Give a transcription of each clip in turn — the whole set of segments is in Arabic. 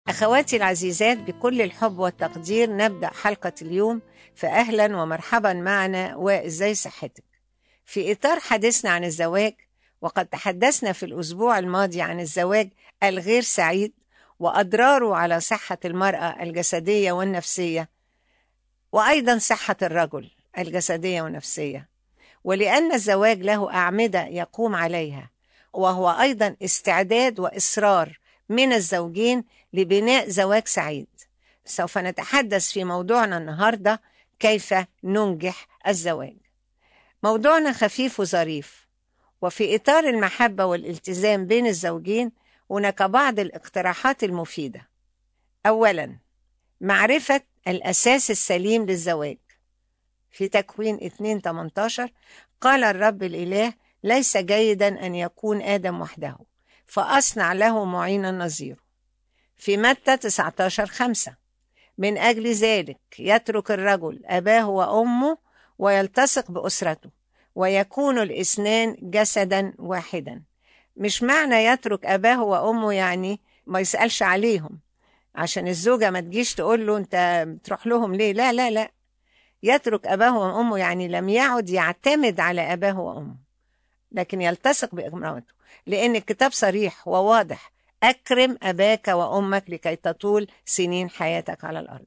أخواتي العزيزات، بكل الحب والتقدير نبدأ حلقة اليوم، فأهلا ومرحبا معنا وإزاي صحتك. في إطار حديثنا عن الزواج، وقد تحدثنا في الأسبوع الماضي عن الزواج الغير سعيد وأضراره على صحة المرأة الجسدية والنفسية، وأيضا صحة الرجل الجسدية والنفسية. ولأن الزواج له أعمدة يقوم عليها، وهو أيضا استعداد وإصرار من الزوجين لبناء زواج سعيد، سوف نتحدث في موضوعنا النهاردة كيف ننجح الزواج. موضوعنا خفيف وظريف، وفي إطار المحبة والالتزام بين الزوجين هناك بعض الاقتراحات المفيدة. أولا، معرفة الأساس السليم للزواج. في تكوين 2:18 قال الرب الإله: ليس جيدا أن يكون آدم وحده، فأصنع له معينا نظيره. في متى 19:5 من أجل ذلك يترك الرجل أباه وأمه ويلتصق بأسرته ويكون الاثنان جسدا واحدا. مش معنى يترك أباه وأمه يعني ما يسألش عليهم، عشان الزوجة ما تجيش تقول له أنت بتروح لهم ليه. لا لا لا، يترك أباه وأمه يعني لم يعد يعتمد على أباه وأمه، لكن يلتصق بإمراته، لأن الكتاب صريح وواضح: أكرم أباك وأمك لكي تطول سنين حياتك على الأرض.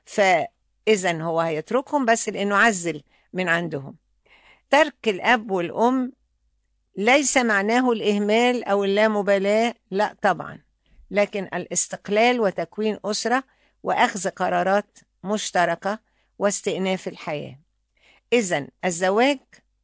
فإذا هو هيتركهم بس لأنه عزل من عندهم. ترك الأب والأم ليس معناه الإهمال أو اللامبالاة، لا طبعا، لكن الاستقلال وتكوين أسرة وأخذ قرارات مشتركة واستئناف الحياة. إذن الزواج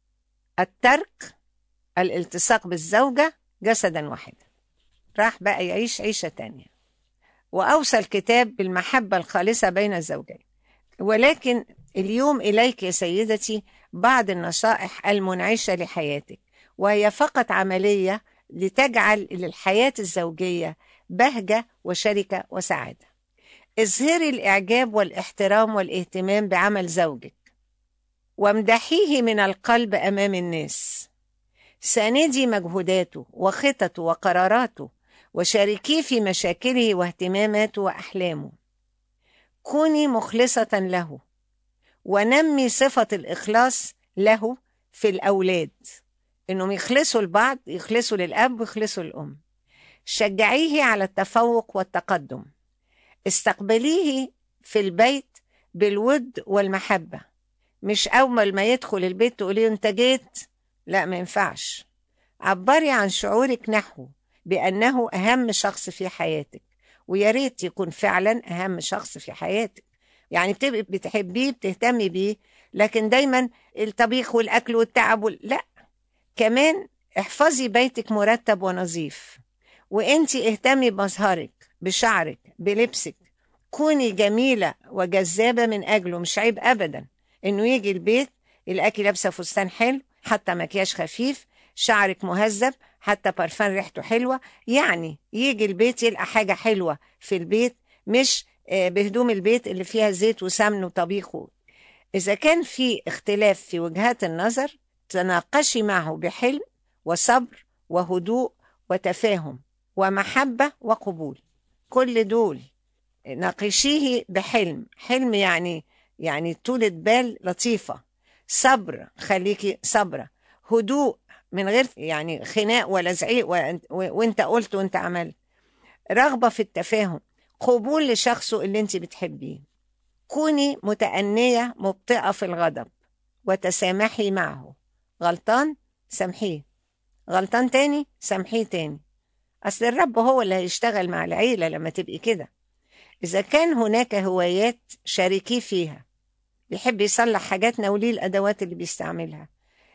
الترك، الالتصاق بالزوجة جسدا واحدا، راح بقى يعيش عيشة تانية. وأوصى الكتاب بالمحبة الخالصة بين الزوجين. ولكن اليوم إليك يا سيدتي بعض النصائح المنعشة لحياتك، وهي فقط عملية لتجعل للحياة الزوجية بهجة وشركة وسعادة. اظهري الإعجاب والاحترام والاهتمام بعمل زوجك، وامدحيه من القلب أمام الناس. ساندي مجهوداته وخططه وقراراته، وشاركيه في مشاكله واهتماماته وأحلامه. كوني مخلصة له، ونمي صفة الإخلاص له في الأولاد، إنهم يخلصوا لبعض، يخلصوا للأب ويخلصوا للأم. شجعيه على التفوق والتقدم. استقبليه في البيت بالود والمحبة، مش أول ما يدخل البيت تقوليه أنت جيت، لا ما ينفعش. عبري عن شعورك نحوه بأنه أهم شخص في حياتك، ويا ريت يكون فعلا أهم شخص في حياتك. يعني بتبقي بتحبيه بتهتمي بيه، لكن دايما الطبيخ والأكل والتعب لا. كمان احفظي بيتك مرتب ونظيف، وانتي اهتمي بمظهرك، بشعرك، بلبسك. كوني جميلة وجذابة من أجله. مش عيب أبدا إنه يجي البيت يلاقيكي لابسة فستان حلو، حتى مكياج خفيف، شعرك مهذب، حتى برفان ريحته حلوة. يعني يجي البيت يلقى حاجة حلوة في البيت، مش بهدوم البيت اللي فيها زيت وسمن وطبيخ. إذا كان في اختلاف في وجهات النظر، تناقشي معه بحلم وصبر وهدوء وتفاهم ومحبة وقبول. كل دول ناقشيه بحلم. حلم يعني طولة بال لطيفة. صبر، خليكي صبرة. هدوء من غير يعني خناق ولا زعيق وانت قلت وانت عملت. رغبة في التفاهم. قبول لشخصه اللي انت بتحبيه. كوني متأنية مبطئة في الغضب، وتسامحي معه. غلطان سامحيه، غلطان تاني سامحيه تاني. أصل الرب هو اللي هيشتغل مع العيلة لما تبقي كده. إذا كان هناك هوايات شاركيه فيها، بيحب يصلح حاجاتنا وليه الأدوات اللي بيستعملها.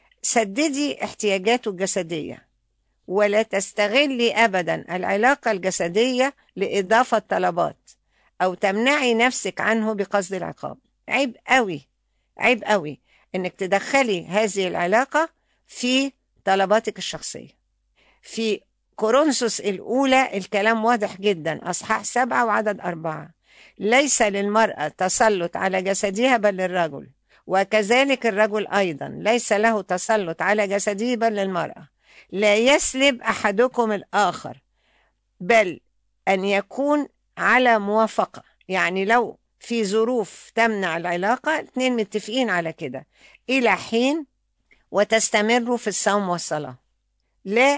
سددي احتياجاته الجسدية، ولا تستغلي أبدا العلاقة الجسدية لإضافة طلبات أو تمنعي نفسك عنه بقصد العقاب. عيب قوي، عيب قوي إنك تدخلي هذه العلاقة في طلباتك الشخصية. في كورنثوس الأولى الكلام واضح جدا، أصحاح 7 وعدد 4: ليس للمرأة تسلط على جسدها بل للرجل، وكذلك الرجل أيضا ليس له تسلط على جسده بل للمرأة. لا يسلب أحدكم الآخر، بل أن يكون على موافقة، يعني لو في ظروف تمنع العلاقة 2 متفقين على كده إلى حين، وتستمروا في الصوم والصلاة. لا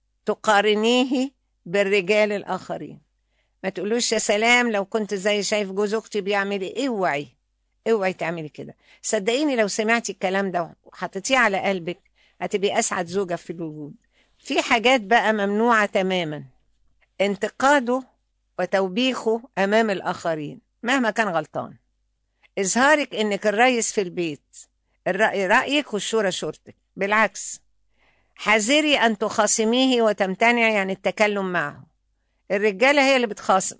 تقارنيه بالرجال الآخرين. ما تقولوش يا سلام لو كنت زي شايف جوز أختي بيعمل إيه. اوعي تعملي كده. صدقيني لو سمعتي الكلام ده وحطيتيه على قلبك هتبقي أسعد زوجة في الوجود. في حاجات بقى ممنوعة تماما، انتقاده وتوبيخه أمام الآخرين مهما كان غلطان، إظهارك إنك الرئيس في البيت، الرأي رأيك والشورى شورتك. بالعكس، حذري أن تخاصميه وتمتنعي عن التكلم معه. الرجالة هي اللي بتخاصم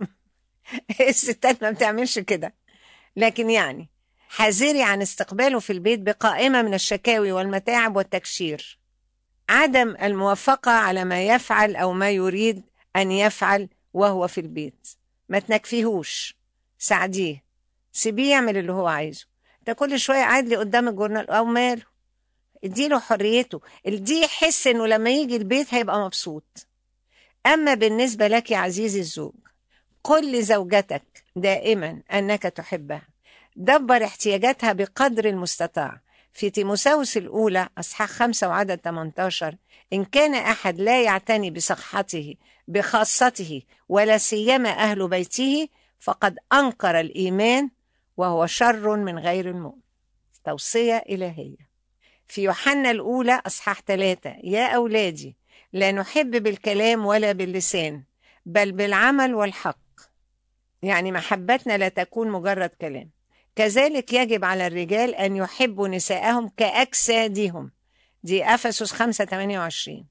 الستات ما بتعملش كده. لكن يعني حذري عن استقباله في البيت بقائمة من الشكاوي والمتاعب والتكشير، عدم الموافقة على ما يفعل أو ما يريد أن يفعل وهو في البيت. ما تنكفيهوش، ساعديه، سيبيه يعمل اللي هو عايزه. ده كل شوية قاعد لي قدام الجورنال أو ماله، اديله حريته، دي يحس إنه لما يجي البيت هيبقى مبسوط. أما بالنسبة لك يا عزيزي الزوج، قل لزوجتك دائما أنك تحبها، دبر احتياجاتها بقدر المستطاع. في تيموثاوس الأولى أصحاح 5 وعدد 18: إن كان أحد لا يعتني بصحته بخاصته ولا سيما أهل بيته فقد أنكر الإيمان وهو شر من غير المؤمن. توصية إلهية. في يوحنا الأولى أصحاح 3: يا أولادي لا نحب بالكلام ولا باللسان بل بالعمل والحق. يعني محبتنا لا تكون مجرد كلام. كذلك يجب على الرجال أن يحبوا نساءهم كأجسادهم. دي أفسس 5:28.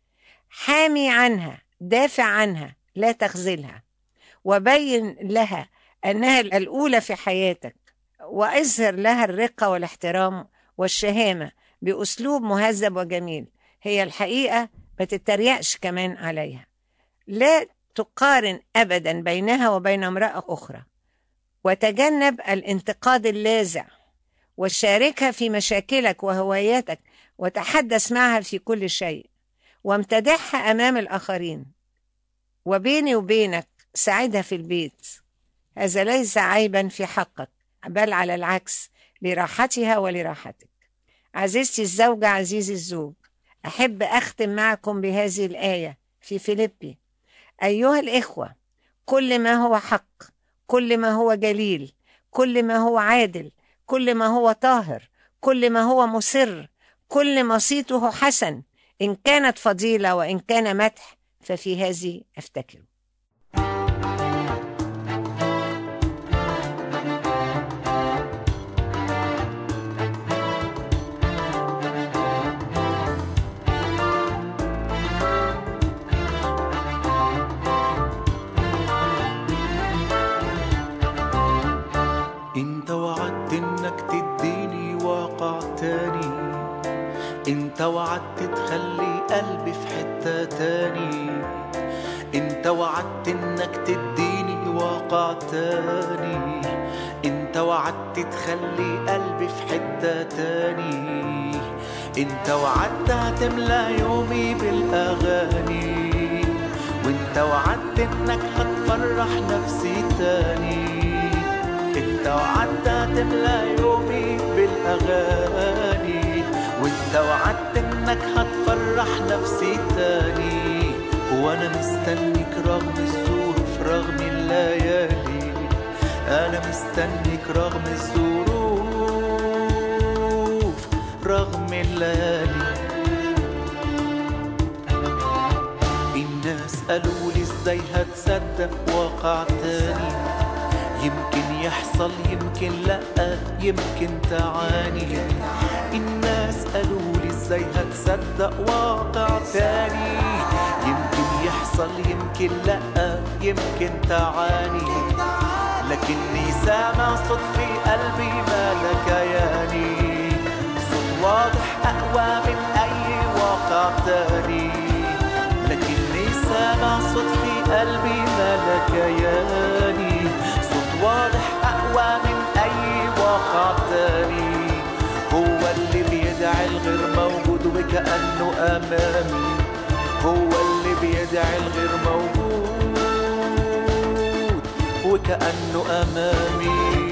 حامي عنها، دافع عنها، لا تخذلها، وبين لها أنها الأولى في حياتك، وأظهر لها الرقة والاحترام والشهامة بأسلوب مهذب وجميل. هي الحقيقة ما تتريقش كمان عليها. لا تقارن أبدا بينها وبين امرأة أخرى، وتجنب الانتقاد اللاذع، وشاركها في مشاكلك وهواياتك، وتحدث معها في كل شيء، وامتدحها أمام الآخرين. وبيني وبينك ساعدها في البيت، هذا ليس عيبا في حقك، بل على العكس لراحتها ولراحتك. عزيزتي الزوجة، عزيزي الزوج، أحب أختم معكم بهذه الآية في فيليبي: أيها الإخوة، كل ما هو حق، كل ما هو جليل، كل ما هو عادل، كل ما هو طاهر، كل ما هو مسر، كل ما صيته حسن، إن كانت فضيلة وإن كان مدح ففي هذه أفتكر. انت وعدت انك تديني واقع تاني، انت وعدت تخلي قلبي في حتة تاني، انت وعدت انك تديني واقع تاني، انت وعدت تخلي قلبي في حتة تاني، انت وعدت هتملى يومي بالاغاني، وانت وعدت انك هتفرح نفسي تاني، انت وعدت هتملى يومي بالاغاني، وانت وعدت انك هتفرح نفسي تاني، وانا مستنيك رغم الظروف رغم الليالي، انا مستنيك رغم الظروف رغم الليالي. الناس قالولي ازاي هتصدق واقع تاني، يمكن يحصل يمكن لأ يمكن تعاني. الناس قالولي ازاي هتصدق واقع تاني، يمكن يحصل يمكن لأ يمكن تعاني، لكني سامع صوت في قلبي مالك ياني، صوت واضح أقوى من أي واقع تاني، لكني سامع صوت في قلبي مالك ياني، واضح أقوى من أي واقع تاني، هو اللي بيدعي الغير موجود وكأنه أمامي، هو اللي بيدعي الغير موجود وكأنه أمامي.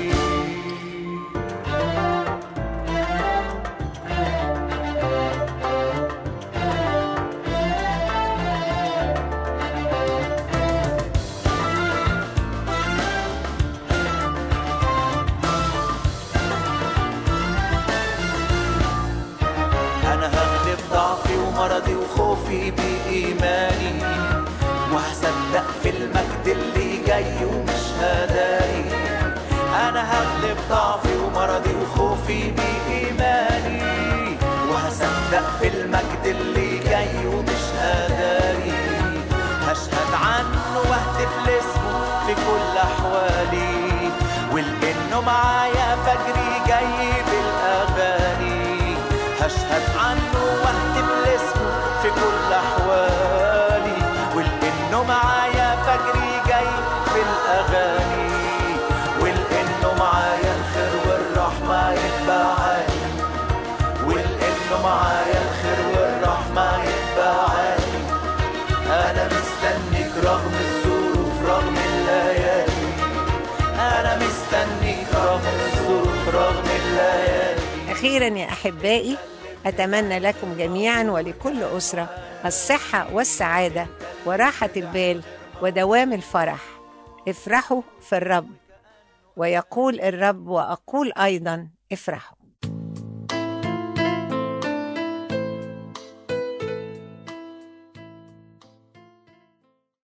أنا هغلب ضعفي ومرضي وخوفي بإيماني، وهصدق في المجد اللي جاي ومش هداري. أنا هغلب ضعفي ومرضي وخوفي بإيماني، وهصدق في المجد اللي جاي ومش هداري. هشهد عنه واهتف لاسمه في كل أحوالي، ولأنه معايا فجري جاي بالأغاني. هشهد عنه واهتف لاسمه في كل أحوالي، ولأنه معايا فجري جاي بالأغاني. ولأنه معايا الخير والرحمة يتبعاني، ولأنه معايا الخير والرحمة يتبعاني. أنا مستنيك رغم الظروف رغم الليالي، أنا مستنيك رغم الظروف رغم الليالي. أخيرا يا أحبائي، أتمنى لكم جميعا ولكل أسرة الصحة والسعادة وراحة البال ودوام الفرح. افرحوا في الرب، ويقول الرب وأقول أيضا افرحوا.